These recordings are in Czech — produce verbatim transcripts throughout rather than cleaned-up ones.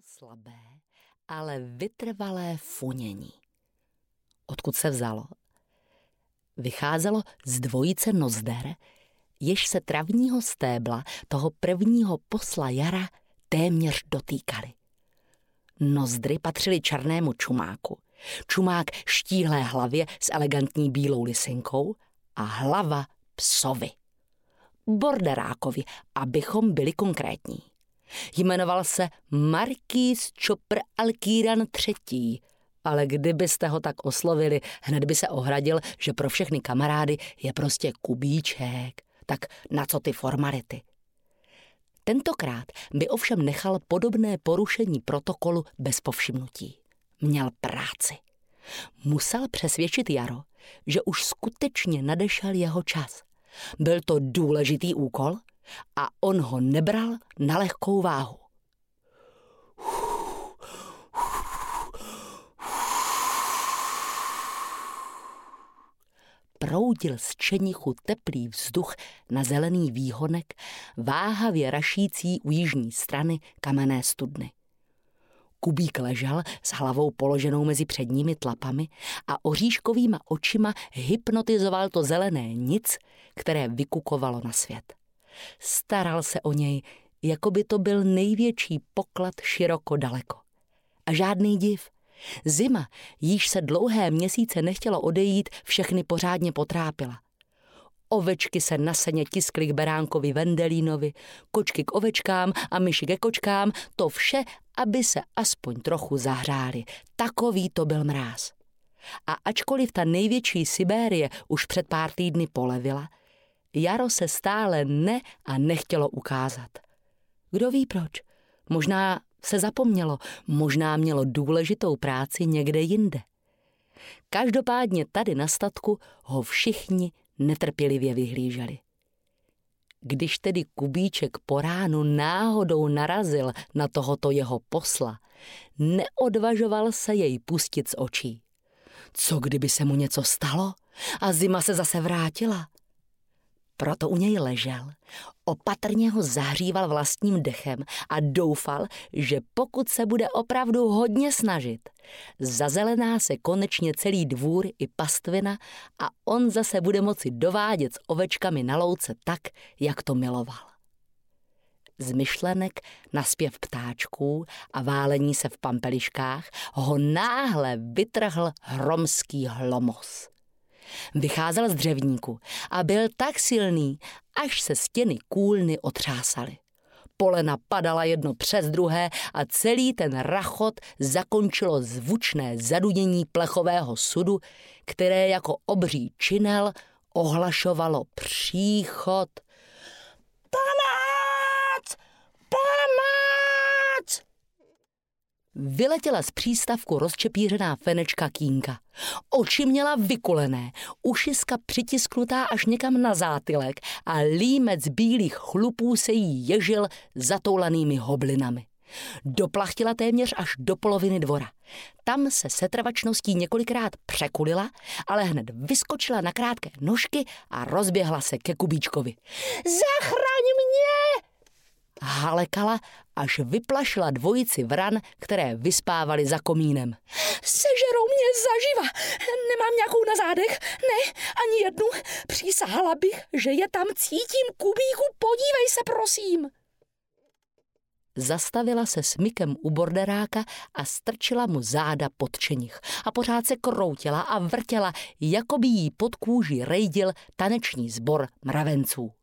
slabé, ale vytrvalé funění. Odkud se vzalo? Vycházelo z dvojice nozder, jež se travního stébla toho prvního posla jara téměř dotýkaly. Nozdry patřily černému čumáku, čumák štíhlé hlavě s elegantní bílou lisinkou a hlava psovi. Borderákovi, abychom byli konkrétní. Jmenoval se Markýz Čopr Alkýran třetí, ale kdybyste ho tak oslovili, hned by se ohradil, že pro všechny kamarády je prostě Kubíček. Tak na co ty formality? Tentokrát by ovšem nechal podobné porušení protokolu bez povšimnutí. Měl práci. Musel přesvědčit Jaro, že už skutečně nadešel jeho čas. Byl to důležitý úkol a on ho nebral na lehkou váhu. Proudil z čenichu teplý vzduch na zelený výhonek, váhavě rašící u jižní strany kamenné studny. Kubík ležel s hlavou položenou mezi předními tlapami a oříškovýma očima hypnotizoval to zelené nic, které vykukovalo na svět. Staral se o něj, jako by to byl největší poklad široko daleko. A žádný div. Zima, jíž se dlouhé měsíce nechtělo odejít, všechny pořádně potrápila. Ovečky se na seně tiskly k beránkovi Vendelínovi, kočky k ovečkám a myši ke kočkám, to vše, aby se aspoň trochu zahřáli. Takový to byl mráz. A ačkoliv ta největší Sibérie už před pár týdny polevila, jaro se stále ne a nechtělo ukázat. Kdo ví proč? Možná se zapomnělo, možná mělo důležitou práci někde jinde. Každopádně tady na statku ho všichni netrpělivě vyhlíželi. Když tedy Kubíček po ránu náhodou narazil na tohoto jeho posla, neodvažoval se jej pustit z očí. Co kdyby se mu něco stalo a zima se zase vrátila? Proto u něj ležel, opatrně ho zahříval vlastním dechem a doufal, že pokud se bude opravdu hodně snažit, zazelená se konečně celý dvůr i pastvina a on zase bude moci dovádět s ovečkami na louce tak, jak to miloval. Z myšlenek na zpěv ptáčků a válení se v pampeliškách ho náhle vytrhl hromský hlomos. Vycházel z dřevníku a byl tak silný, až se stěny kůlny otřásaly. Polena padala jedno přes druhé a celý ten rachot zakončilo zvučné zadunění plechového sudu, které jako obří činel ohlašovalo příchod. Pomoc! Pomoc! Vyletěla z přístavku rozčepířená fenečka Kínka. Oči měla vykulené, ušiska přitisknutá až někam na zátylek a límec bílých chlupů se jí ježil zatoulanými hoblinami. Doplachtila téměř až do poloviny dvora. Tam se setrvačností několikrát překulila, ale hned vyskočila na krátké nožky a rozběhla se ke Kubíčkovi. Zachraň mě! Halekala, až vyplašila dvojici vran, které vyspávaly za komínem. Sežerou mě zaživa. Nemám nějakou na zádech? Ne, ani jednu. Přísahala bych, že je tam cítím. Kubíku, podívej se, prosím. Zastavila se smykem u borderáka a strčila mu záda pod čenich. A pořád se kroutila a vrtěla, jako by jí pod kůži rejdil taneční sbor mravenců.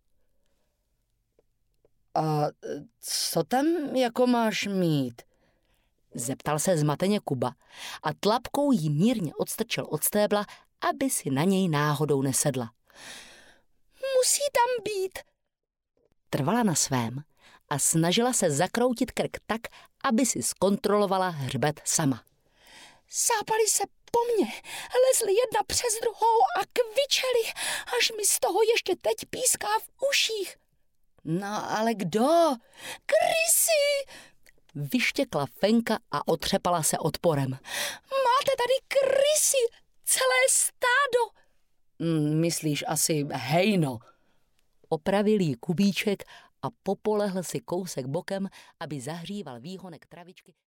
A co tam jako máš mít? Zeptal se zmateně Kuba a tlapkou jí mírně odstrčil od stébla, aby si na něj náhodou nesedla. Musí tam být. Trvala na svém a snažila se zakroutit krk tak, aby si zkontrolovala hřbet sama. Sápali se po mně, lezli jedna přes druhou a kvičeli, až mi z toho ještě teď píská v uších. No, ale kdo? Krysy! Vyštěkla Fenka a otřepala se odporem. Máte tady krysy, celé stádo. Myslíš asi hejno. Opravil jí Kubíček a popolehl si kousek bokem, aby zahříval výhonek travičky.